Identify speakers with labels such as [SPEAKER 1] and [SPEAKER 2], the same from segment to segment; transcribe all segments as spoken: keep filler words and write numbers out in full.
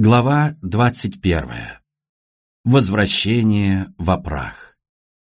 [SPEAKER 1] Глава двадцать первая. Возвращение в опрах.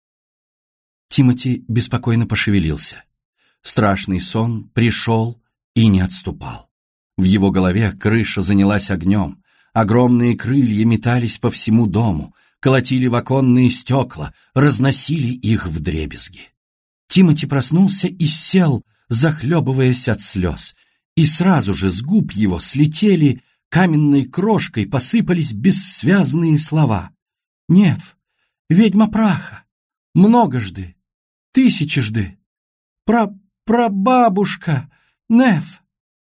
[SPEAKER 1] Тимоти беспокойно пошевелился. Страшный сон пришел и не отступал. В его голове крыша занялась огнем, огромные крылья метались по всему дому, колотили в оконные стекла, разносили их вдребезги. Тимоти проснулся и сел, захлебываясь от слез, и сразу же с губ его слетели каменной крошкой, посыпались бессвязные слова. «Нев, ведьма праха, многожды, тысячежды, пра прабабушка, Нев!»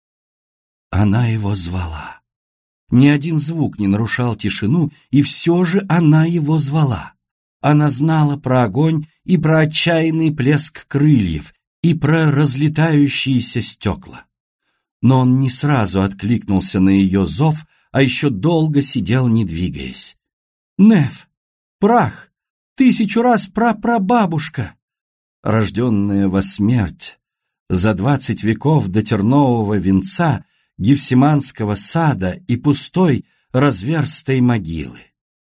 [SPEAKER 1] Она его звала. Ни один звук не нарушал тишину, и все же она его звала. Она знала про огонь и про отчаянный плеск крыльев, и про разлетающиеся стекла. Но он не сразу откликнулся на ее зов, а еще долго сидел, не двигаясь. «Нев! Прах! Тысячу раз прапрабабушка!» Рожденная во смерть, за двадцать веков до тернового венца, Гефсиманского сада и пустой разверстой могилы.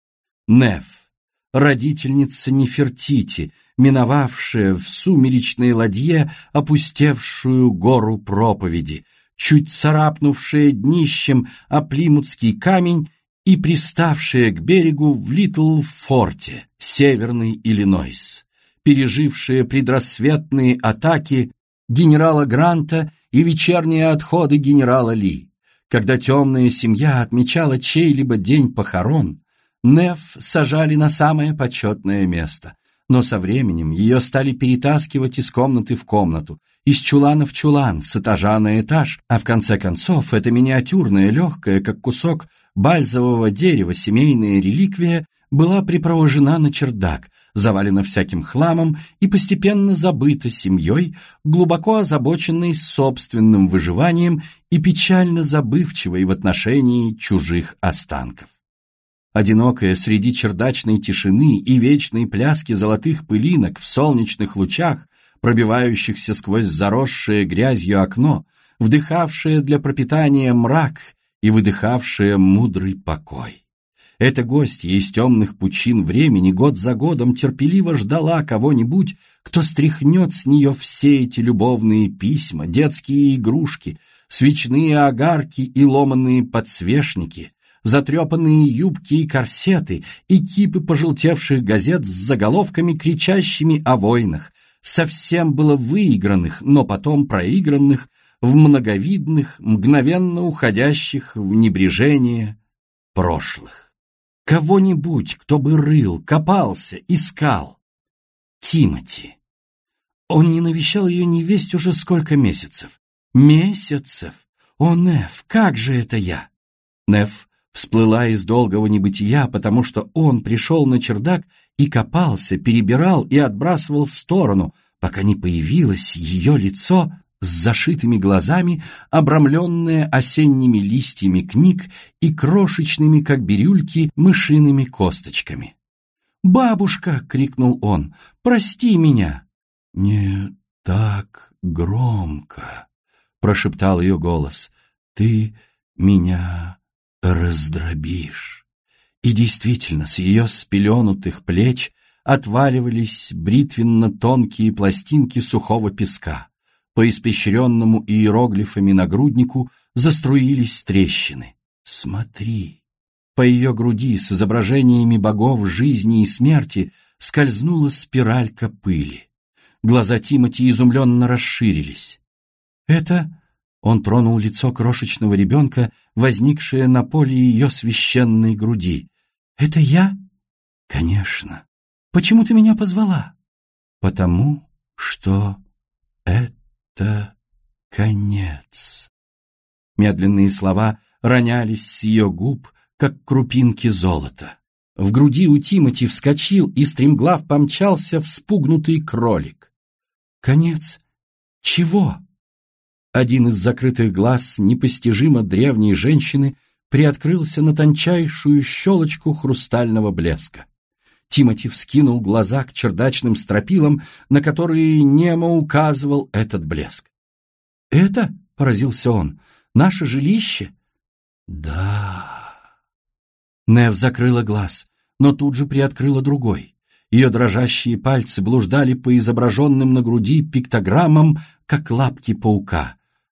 [SPEAKER 1] Нев, родительница Нефертити, миновавшая в сумеречной ладье опустевшую гору проповеди, чуть царапнувшая днищем о плимутский камень и приставшая к берегу в Литл-Форте, Северный Иллинойс, пережившая предрассветные атаки генерала Гранта и вечерние отходы генерала Ли. Когда темная семья отмечала чей-либо день похорон, Нев сажали на самое почетное место, но со временем ее стали перетаскивать из комнаты в комнату, из чулана в чулан, с этажа на этаж, а в конце концов эта миниатюрная, легкая, как кусок бальзового дерева, семейная реликвия была припровожена на чердак, завалена всяким хламом и постепенно забыта семьей, глубоко озабоченной собственным выживанием и печально забывчивой в отношении чужих останков. Одинокая среди чердачной тишины и вечной пляски золотых пылинок в солнечных лучах, пробивающихся сквозь заросшее грязью окно, вдыхавшая для пропитания мрак и выдыхавшая мудрый покой. Эта гостья из темных пучин времени год за годом терпеливо ждала кого-нибудь, кто стряхнет с нее все эти любовные письма, детские игрушки, свечные огарки и ломаные подсвечники, затрепанные юбки и корсеты и кипы пожелтевших газет с заголовками, кричащими о войнах, совсем было выигранных, но потом проигранных в многовидных, мгновенно уходящих в небрежение прошлых. Кого-нибудь, кто бы рыл, копался, искал. Тимоти. Он не навещал ее невесть уже сколько месяцев. Месяцев! О, Нев, как же это я? Нев всплыла из долгого небытия, потому что он пришел на чердак и копался, перебирал и отбрасывал в сторону, пока не появилось ее лицо с зашитыми глазами, обрамленное осенними листьями книг и крошечными, как бирюльки, мышиными косточками. «Бабушка!» — крикнул он. «Прости меня!» «Не так громко!» — прошептал ее голос. «Ты меня раздробишь!» И действительно, с ее спеленутых плеч отваливались бритвенно-тонкие пластинки сухого песка. По испещренному иероглифами нагруднику заструились трещины. «Смотри!» По ее груди с изображениями богов жизни и смерти скользнула спиралька пыли. Глаза Тимоти изумленно расширились. «Это...» — он тронул лицо крошечного ребенка, возникшее на поле ее священной груди. «Это я?» «Конечно. Почему ты меня позвала?» «Потому что это...» «Это конец». Медленные слова ронялись с ее губ, как крупинки золота. В груди у Тимоти вскочил и стремглав помчался вспугнутый кролик. «Конец? Чего?» Один из закрытых глаз непостижимо древней женщины приоткрылся на тончайшую щелочку хрустального блеска. Тимоти вскинул глаза к чердачным стропилам, на которые немо указывал этот блеск. «Это, — поразился он, — наше жилище?» «Да, Нев закрыла глаз, но тут же приоткрыла другой. Ее дрожащие пальцы блуждали по изображенным на груди пиктограммам, как лапки паука.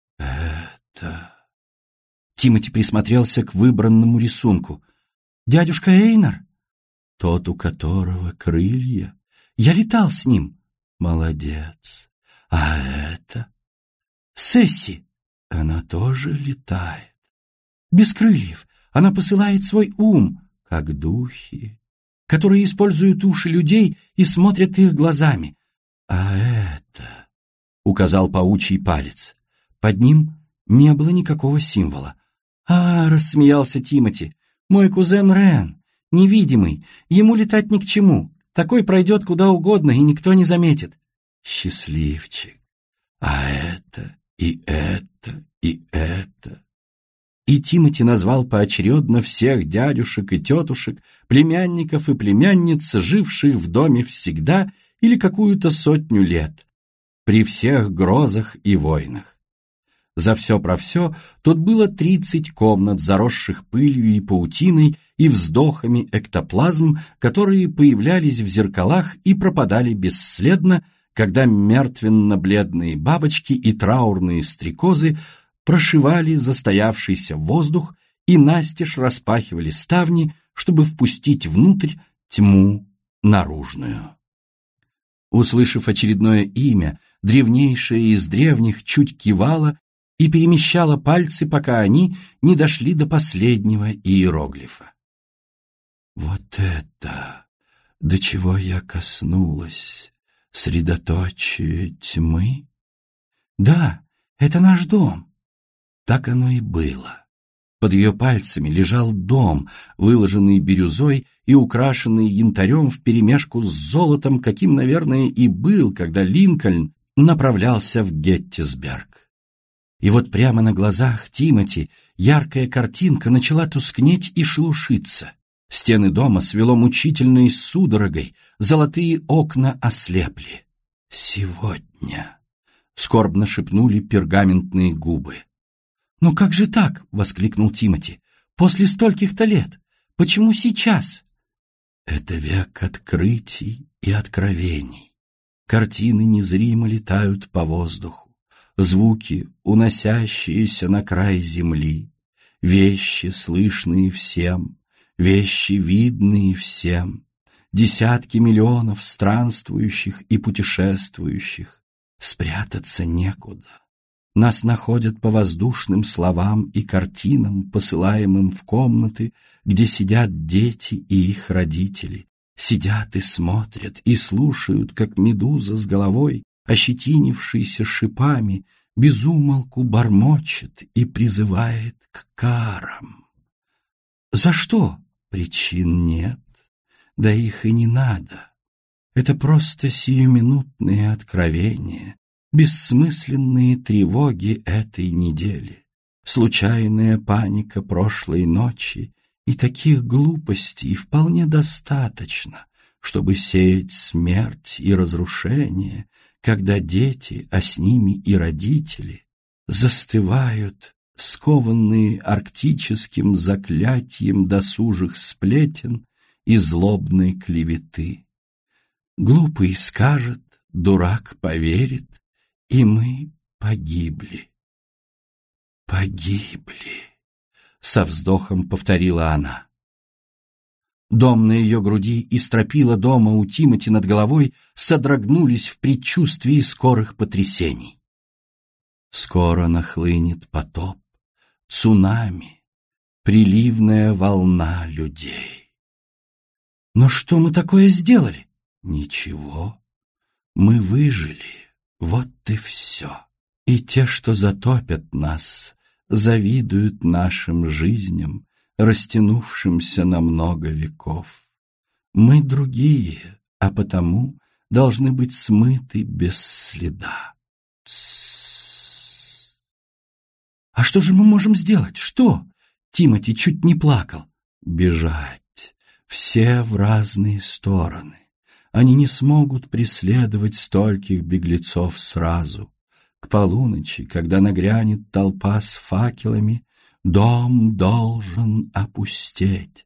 [SPEAKER 1] «Это...» Тимоти присмотрелся к выбранному рисунку. «Дядюшка Эйнар?» «Тот, у которого крылья. Я летал с ним». «Молодец. А это?» «Сесси». «Она тоже летает». «Без крыльев. Она посылает свой ум, как духи, которые используют уши людей и смотрят их глазами. А это...» — указал паучий палец. Под ним не было никакого символа. «А, — рассмеялся Тимоти, — мой кузен Рен, невидимый, ему летать ни к чему. Такой пройдет куда угодно, и никто не заметит». «Счастливчик. А это, и это, и это...» И Тимоти назвал поочередно всех дядюшек и тетушек, племянников и племянниц, живших в доме всегда или какую-то сотню лет, при всех грозах и войнах. За все про все тут было тридцать комнат, заросших пылью и паутиной и вздохами эктоплазм, которые появлялись в зеркалах и пропадали бесследно, когда мертвенно-бледные бабочки и траурные стрекозы прошивали застоявшийся воздух и настежь распахивали ставни, чтобы впустить внутрь тьму наружную. Услышав очередное имя, древнейшее из древних чуть кивало и перемещала пальцы, пока они не дошли до последнего иероглифа. «Вот это, до чего я коснулась, средоточие тьмы?» «Да, это наш дом». Так оно и было. Под ее пальцами лежал дом, выложенный бирюзой и украшенный янтарем вперемешку с золотом, каким, наверное, и был, когда Линкольн направлялся в Геттисберг. И вот прямо на глазах Тимоти яркая картинка начала тускнеть и шелушиться. Стены дома свело мучительной судорогой, золотые окна ослепли. «Сегодня», — скорбно шепнули пергаментные губы. «Ну как же так?» — воскликнул Тимоти. «После стольких-то лет! Почему сейчас?» «Это век открытий и откровений. Картины незримо летают по воздуху. Звуки, уносящиеся на край земли, вещи, слышные всем, вещи, видные всем, десятки миллионов странствующих и путешествующих. Спрятаться некуда. Нас находят по воздушным словам и картинам, посылаемым в комнаты, где сидят дети и их родители. Сидят и смотрят, и слушают, как медуза с головой, ощетинившийся шипами, безумолку бормочет и призывает к карам. За что? Причин нет, да их и не надо. Это просто сиюминутные откровения, бессмысленные тревоги этой недели, случайная паника прошлой ночи, и таких глупостей вполне достаточно, чтобы сеять смерть и разрушение, когда дети, а с ними и родители, застывают, скованные арктическим заклятием досужих сплетен и злобной клеветы. Глупый скажет, дурак поверит, и мы погибли. Погибли, со вздохом повторила она. Дом на ее груди и стропила дома у Тимоти над головой содрогнулись в предчувствии скорых потрясений. Скоро нахлынет потоп, цунами, приливная волна людей. Но что мы такое сделали? Ничего. Мы выжили, вот и все. И те, что затопят нас, завидуют нашим жизням, растянувшимся на много веков. Мы другие, а потому должны быть смыты без следа. Тссс. А что же мы можем сделать? Что? Тимоти чуть не плакал. Бежать. Все в разные стороны. Они не смогут преследовать стольких беглецов сразу. К полуночи, когда нагрянет толпа с факелами, дом должен опустеть.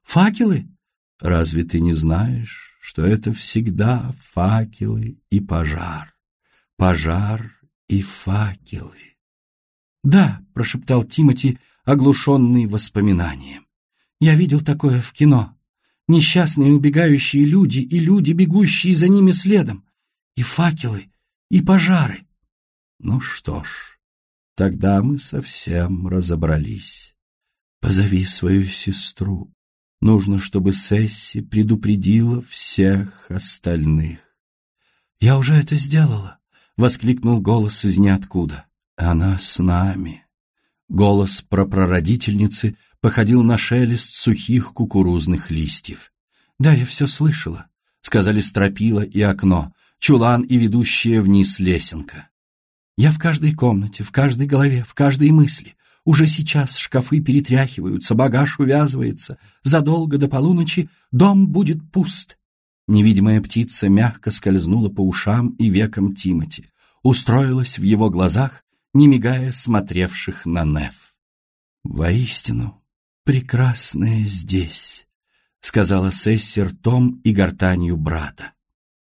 [SPEAKER 2] Факелы?
[SPEAKER 1] Разве ты не знаешь, что это всегда факелы и пожар? Пожар и факелы.
[SPEAKER 2] Да, прошептал Тимоти, оглушенный воспоминанием. Я видел такое в кино. Несчастные убегающие люди и люди, бегущие за ними следом. И факелы, и пожары.
[SPEAKER 1] Ну что ж, тогда мы совсем разобрались. Позови свою сестру. Нужно, чтобы Сесси предупредила всех остальных.
[SPEAKER 2] «Я уже это сделала», — воскликнул голос из ниоткуда.
[SPEAKER 1] «Она с нами». Голос прапрародительницы походил на шелест сухих кукурузных листьев.
[SPEAKER 2] «Да, я все слышала», — сказали стропила и окно,
[SPEAKER 1] чулан и ведущая вниз лесенка.
[SPEAKER 2] «Я в каждой комнате, в каждой голове, в каждой мысли. Уже сейчас шкафы перетряхиваются, багаж увязывается. Задолго до полуночи дом будет пуст». Невидимая птица мягко скользнула по ушам и векам Тимоти, устроилась в его глазах, не мигая смотревших на Неф.
[SPEAKER 1] «Воистину, прекрасное здесь», — сказала Сесси ртом и гортанью брата.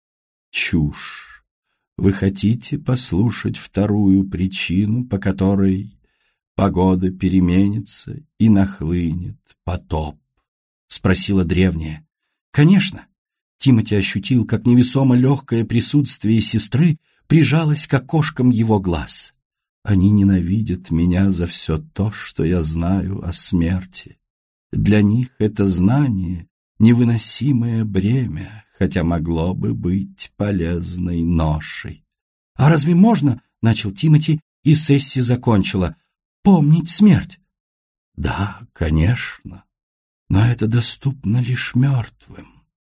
[SPEAKER 1] «Чушь. Вы хотите послушать вторую причину, по которой погода переменится и нахлынет потоп?» — спросила древняя.
[SPEAKER 2] «Конечно». Тимоти ощутил, как невесомо легкое присутствие сестры прижалось к окошкам его глаз.
[SPEAKER 1] «Они ненавидят меня за все то, что я знаю о смерти. Для них это знание — невыносимое бремя, хотя могло бы быть полезной ношей».
[SPEAKER 2] «А разве можно, — начал Тимоти, и Сесси закончила, — помнить смерть?»
[SPEAKER 1] «Да, конечно, но это доступно лишь мертвым.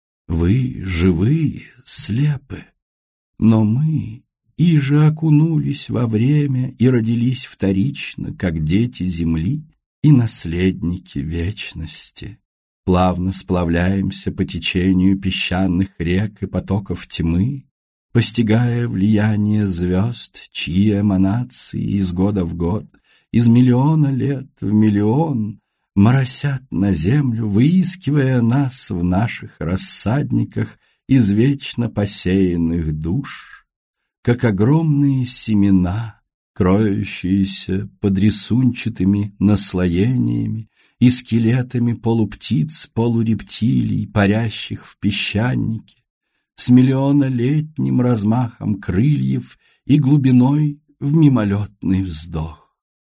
[SPEAKER 1] Вы, живые, слепы, но мы иже окунулись во время и родились вторично, как дети земли и наследники вечности. Плавно сплавляемся по течению песчаных рек и потоков тьмы, постигая влияние звезд, чьи эманации из года в год, из миллиона лет в миллион, моросят на землю, выискивая нас в наших рассадниках из вечно посеянных душ, как огромные семена, кроющиеся под рисунчатыми наслоениями и скелетами полуптиц, полурептилий, парящих в песчанике, с миллионолетним размахом крыльев и глубиной в мимолетный вздох.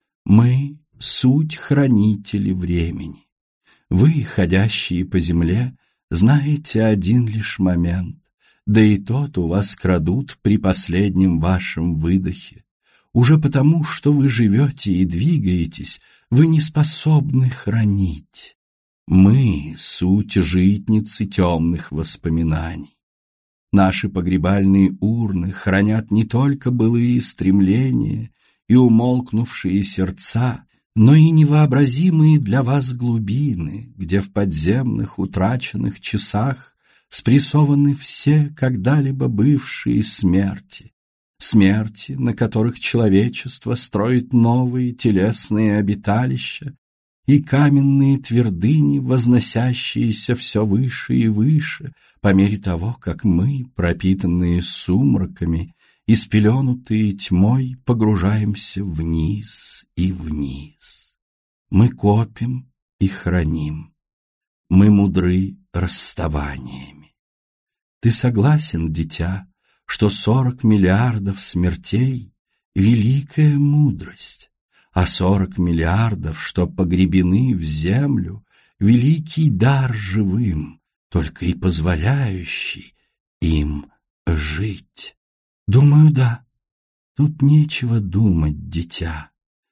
[SPEAKER 1] Мы — суть хранители времени. Вы, ходящие по земле, знаете один лишь момент, да и тот у вас крадут при последнем вашем выдохе. Уже потому, что вы живете и двигаетесь, вы не способны хранить. Мы — суть житницы темных воспоминаний. Наши погребальные урны хранят не только былые стремления и умолкнувшие сердца, но и невообразимые для вас глубины, где в подземных утраченных часах спрессованы все когда-либо бывшие смерти, смерти, на которых человечество строит новые телесные обиталища и каменные твердыни, возносящиеся все выше и выше, по мере того, как мы, пропитанные сумраками и спеленутые тьмой, погружаемся вниз и вниз. Мы копим и храним. Мы мудры расставаниями. Ты согласен, дитя, что сорок миллиардов смертей — великая мудрость, а сорок миллиардов, что погребены в землю, великий дар живым, только и позволяющий им жить? Думаю, да. Тут нечего думать, дитя.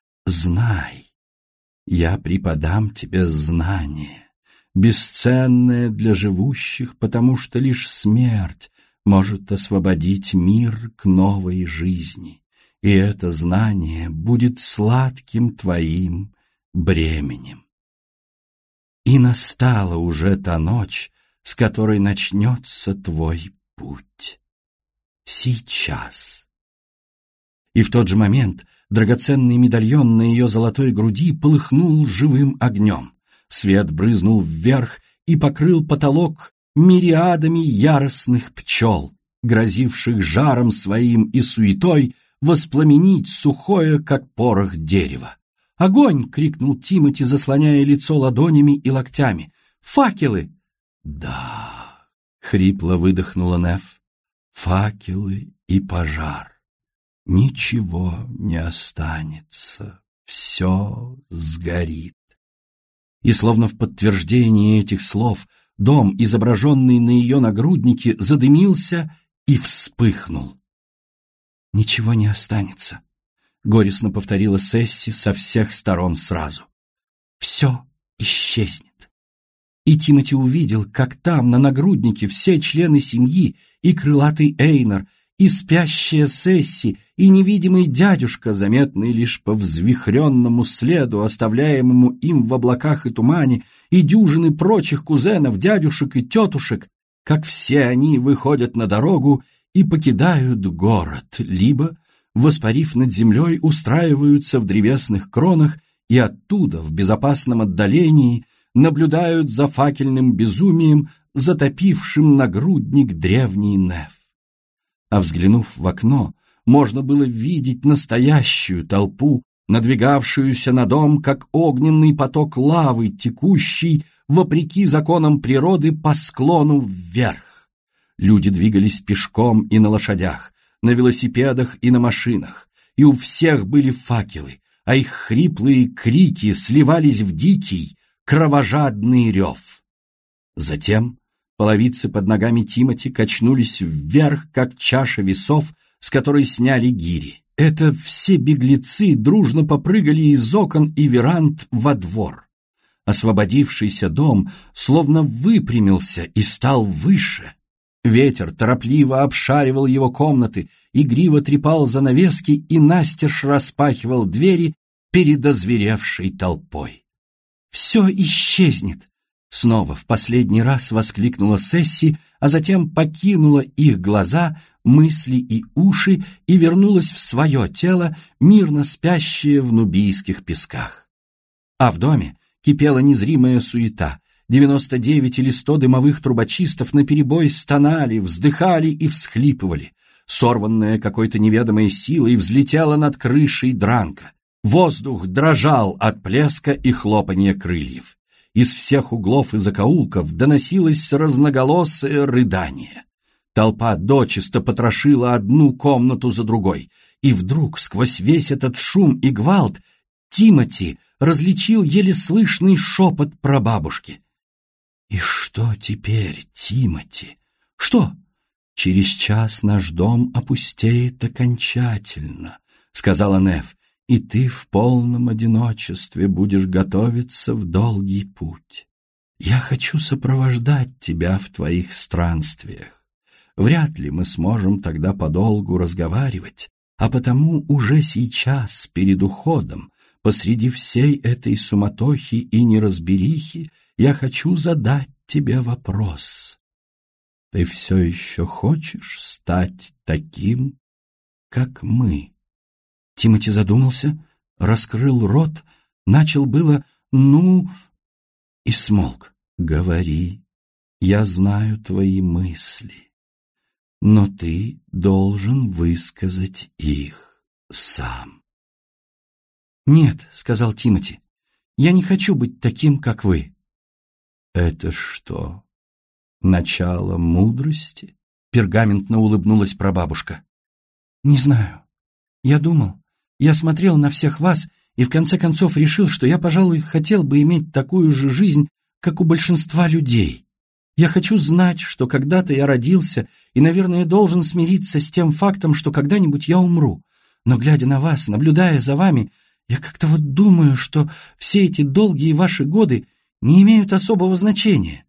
[SPEAKER 1] Знай, я преподам тебе знание, бесценное для живущих, потому что лишь смерть может освободить мир к новой жизни, и это знание будет сладким твоим бременем. И настала уже та ночь, с которой начнется твой путь. Сейчас. И в тот же момент драгоценный медальон на ее золотой груди полыхнул живым огнем. Свет брызнул вверх
[SPEAKER 2] и покрыл потолок мириадами яростных пчел, грозивших жаром своим и суетой воспламенить сухое, как порох, дерево. «Огонь!» — крикнул Тимоти, заслоняя лицо ладонями и локтями. «Факелы!» «Да!» — хрипло выдохнула Неф. «Факелы и пожар. Ничего не останется. Все сгорит». И словно в подтверждение этих слов дом, изображенный на ее нагруднике, задымился и вспыхнул. «Ничего не останется», — горестно повторила Сесси со всех сторон сразу. «Все исчезнет». И Тимоти увидел, как там, на нагруднике, все члены семьи, и крылатый Эйнар, и спящая Сесси, и невидимый дядюшка, заметный лишь по взвихренному следу, оставляемому им в облаках и тумане, и дюжины прочих кузенов, дядюшек и тетушек, как все они выходят на дорогу и покидают город, либо, воспарив над землей, устраиваются в древесных кронах и оттуда, в безопасном отдалении, наблюдают за факельным безумием, затопившим нагрудник древний Неф. А взглянув в окно, можно было видеть настоящую толпу, надвигавшуюся на дом, как огненный поток лавы, текущий, вопреки законам природы, по склону вверх. Люди двигались пешком и на лошадях, на велосипедах и на машинах, и у всех были факелы, а их хриплые крики сливались в дикий, кровожадный рев. Затем половицы под ногами Тимоти качнулись вверх, как чаша весов, с которой сняли гири. Это все беглецы дружно попрыгали из окон и веранд во двор. Освободившийся дом словно выпрямился и стал выше. Ветер торопливо обшаривал его комнаты, игриво трепал занавески и настежь распахивал двери перед озверевшей толпой. «Все исчезнет!» — снова в последний раз воскликнула Сесси, а затем покинула их глаза, мысли и уши и вернулась в свое тело, мирно спящее в нубийских песках. А в доме кипела незримая суета. Девяносто девять или сто дымовых трубочистов наперебой стонали, вздыхали и всхлипывали. Сорванная какой-то неведомой силой взлетела над крышей дранка. Воздух дрожал от плеска и хлопанья крыльев. Из всех углов и закоулков доносилось разноголосое рыдание. Толпа дочисто потрошила одну комнату за другой, и вдруг сквозь весь этот шум и гвалт Тимоти различил еле слышный шепот прабабушки. «И что теперь, Тимоти? Что? Через час наш дом опустеет окончательно», — сказала Неф, «и ты в полном одиночестве будешь готовиться в долгий путь. Я хочу сопровождать тебя в твоих странствиях. Вряд ли мы сможем тогда подолгу разговаривать, а потому уже сейчас, перед уходом, посреди всей этой суматохи и неразберихи, я хочу задать тебе вопрос. Ты все еще хочешь стать таким, как мы?» Тимоти задумался, раскрыл рот, начал было «ну» и смолк. «Говори, я знаю твои мысли, но ты должен высказать их сам». «Нет», — сказал Тимоти, — «я не хочу быть таким, как вы». «Это что, начало мудрости?» — пергаментно улыбнулась прабабушка. «Не знаю. Я думал, я смотрел на всех вас и в конце концов решил, что я, пожалуй, хотел бы иметь такую же жизнь, как у большинства людей. Я хочу знать, что когда-то я родился и, наверное, должен смириться с тем фактом, что когда-нибудь я умру. Но, глядя на вас, наблюдая за вами, я как-то вот думаю, что все эти долгие ваши годы не имеют особого значения».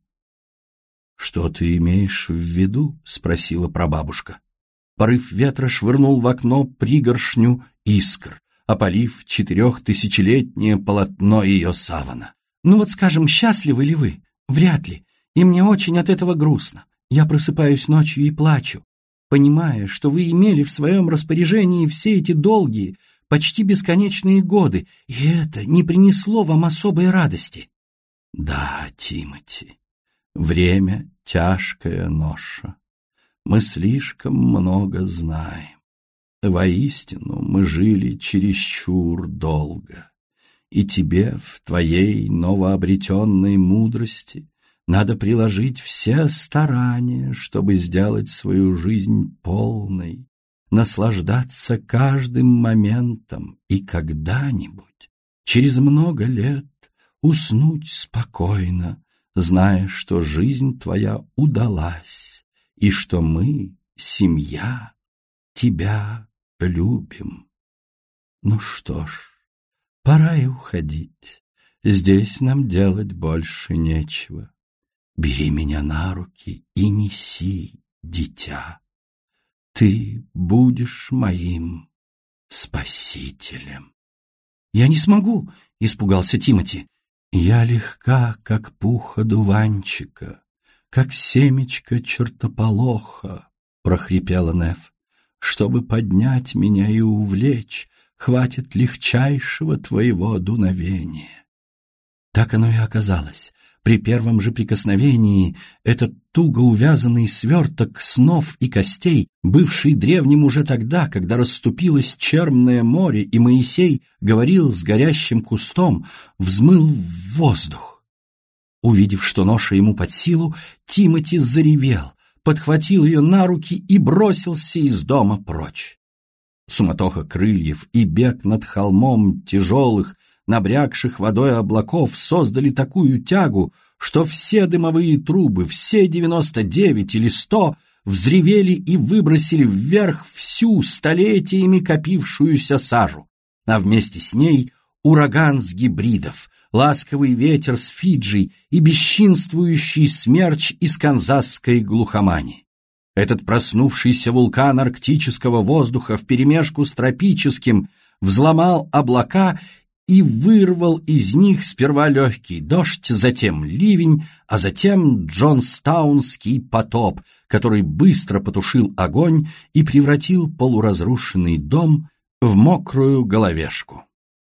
[SPEAKER 2] «Что ты имеешь в виду?» — спросила прабабушка. Порыв ветра швырнул в окно пригоршню искр, опалив четырехтысячелетнее полотно ее савана. «Ну вот, скажем, счастливы ли вы? Вряд ли. И мне очень от этого грустно. Я просыпаюсь ночью и плачу, понимая, что вы имели в своем распоряжении все эти долгие, почти бесконечные годы, и это не принесло вам особой радости». «Да, Тимоти,
[SPEAKER 1] Время — тяжкая ноша. Мы слишком много знаем. Воистину, мы жили чересчур долго. И тебе в твоей новообретенной мудрости надо приложить все старания, чтобы сделать свою жизнь полной, наслаждаться каждым моментом и когда-нибудь, через много лет, уснуть спокойно, зная, что жизнь твоя удалась и что мы, семья, тебя любим. Ну что ж, пора и уходить. Здесь нам делать больше нечего. Бери меня на руки и неси, дитя. Ты будешь моим спасителем.
[SPEAKER 2] «Я не смогу!» — испугался Тимоти.
[SPEAKER 1] «Я легка, как пух одуванчика, как семечко чертополоха», — прохрипела Неф. «Чтобы поднять меня и увлечь, хватит легчайшего твоего дуновения».
[SPEAKER 2] Так оно и оказалось. При первом же прикосновении этот туго увязанный сверток снов и костей, бывший древним уже тогда, когда расступилось Черное море, и Моисей говорил с горящим кустом, взмыл в воздух. Увидев, что ноша ему под силу, Тимоти заревел, подхватил ее на руки и бросился из дома прочь. Суматоха крыльев и бег над холмом тяжелых, набрякших водой облаков создали такую тягу, что все дымовые трубы, все девяносто девять или сто, взревели и выбросили вверх всю столетиями копившуюся сажу, а вместе с ней ураган с гибридов, ласковый ветер с Фиджи и бесчинствующий смерч из канзасской глухомани. Этот проснувшийся вулкан арктического воздуха вперемешку с тропическим взломал облака и вырвал из них сперва легкий дождь, затем ливень, а затем джонстаунский потоп, который быстро потушил огонь и превратил полуразрушенный дом в мокрую головешку.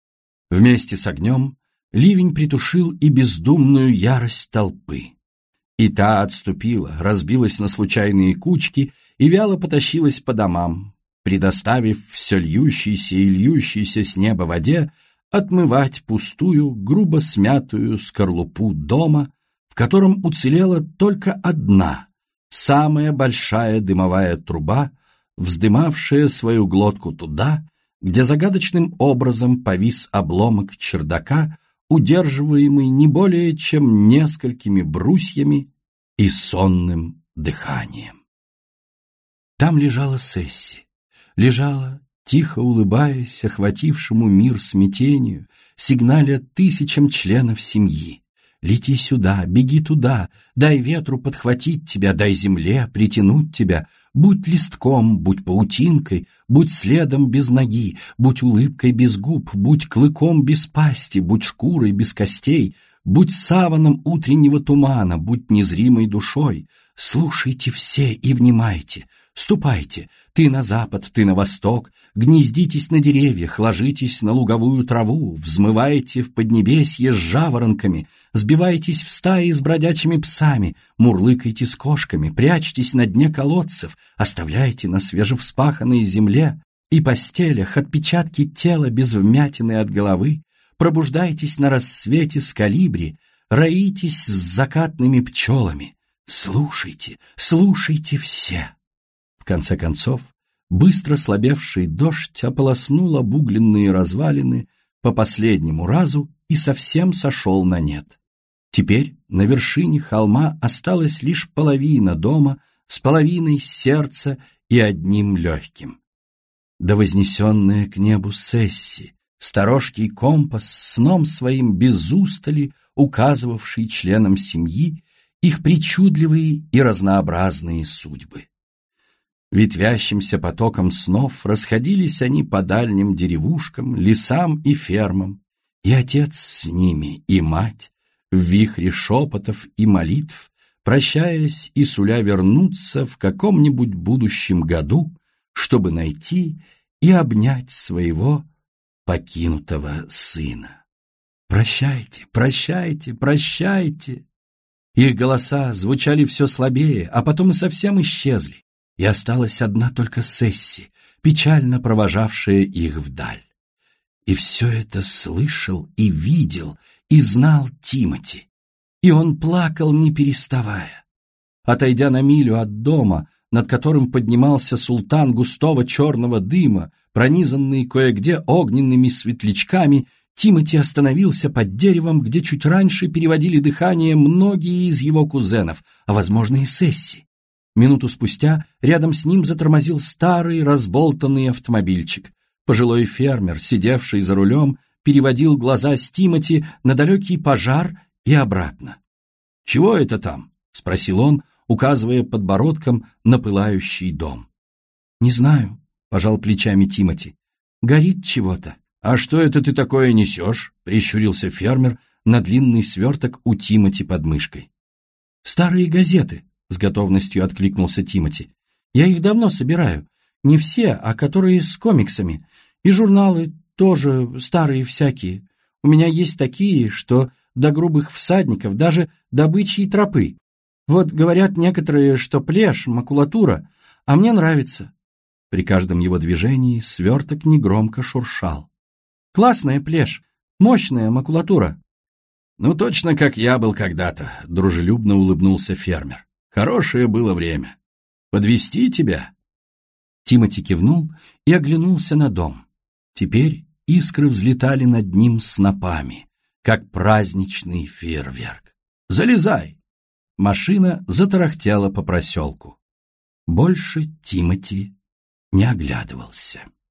[SPEAKER 2] Вместе с огнем ливень притушил и бездумную ярость толпы. И та отступила, разбилась на случайные кучки и вяло потащилась по домам, предоставив все льющейся и льющейся с неба воде отмывать пустую, грубо смятую скорлупу дома, в котором уцелела только одна, самая большая дымовая труба, вздымавшая свою глотку туда, где загадочным образом повис обломок чердака, удерживаемый не более чем несколькими брусьями и сонным дыханием. Там лежала Сесси, лежала, тихо улыбаясь охватившему мир смятению, сигналя тысячам членов семьи. Лети сюда, беги туда, дай ветру подхватить тебя, дай земле притянуть тебя, будь листком, будь паутинкой, будь следом без ноги, будь улыбкой без губ, будь клыком без пасти, будь шкурой без костей, будь саваном утреннего тумана, будь незримой душой. Слушайте все и внимайте. Ступайте, ты на запад, ты на восток, гнездитесь на деревьях, ложитесь на луговую траву, взмывайте в поднебесье с жаворонками, сбивайтесь в стаи с бродячими псами, мурлыкайте с кошками, прячьтесь на дне колодцев, оставляйте на свежевспаханной земле и постелях отпечатки тела без вмятины от головы, пробуждайтесь на рассвете с калибри, роитесь с закатными пчелами. Слушайте, слушайте все. В конце концов, быстро слабевший дождь ополоснул обугленные развалины по последнему разу и совсем сошел на нет. Теперь на вершине холма осталась лишь половина дома с половиной сердца и одним легким. Да вознесенная к небу Сесси, сторожкий компас, сном своим без устали указывавший членам семьи их причудливые и разнообразные судьбы. Ветвящимся потоком снов расходились они по дальним деревушкам, лесам и фермам, и отец с ними, и мать, в вихре шепотов и молитв, прощаясь и суля вернуться в каком-нибудь будущем году, чтобы найти и обнять своего покинутого сына. Прощайте, прощайте, прощайте! Их голоса звучали все слабее, а потом и совсем исчезли, и осталась одна только Сесси, печально провожавшая их вдаль. И все это слышал и видел, и знал Тимоти. И он плакал, не переставая. Отойдя на милю от дома, над которым поднимался султан густого черного дыма, пронизанный кое-где огненными светлячками, Тимоти остановился под деревом, где чуть раньше переводили дыхание многие из его кузенов, а, возможно, и Сесси. Минуту спустя рядом с ним затормозил старый разболтанный автомобильчик. Пожилой фермер, сидевший за рулем, переводил глаза с Тимоти на далекий пожар и обратно. «Чего это там?» — спросил он, указывая подбородком на пылающий дом. «Не знаю», — пожал плечами Тимоти. «Горит чего-то». «А что это ты такое несешь?» — прищурился фермер на длинный сверток у Тимоти под мышкой. «Старые газеты», — с готовностью откликнулся Тимоти. «Я их давно собираю. Не все, а которые с комиксами. И журналы тоже старые всякие. У меня есть такие, что до грубых всадников, даже до бычьей тропы. Вот говорят некоторые, что плешь, макулатура, а мне нравится». При каждом его движении сверток негромко шуршал. «Классная плешь, мощная макулатура». «Ну, точно как я был когда-то», — дружелюбно улыбнулся фермер. «Хорошее было время. Подвезти тебя?» Тимоти кивнул и оглянулся на дом. Теперь искры взлетали над ним снопами, как праздничный фейерверк. «Залезай!» Машина затарахтела по проселку. Больше Тимоти не оглядывался.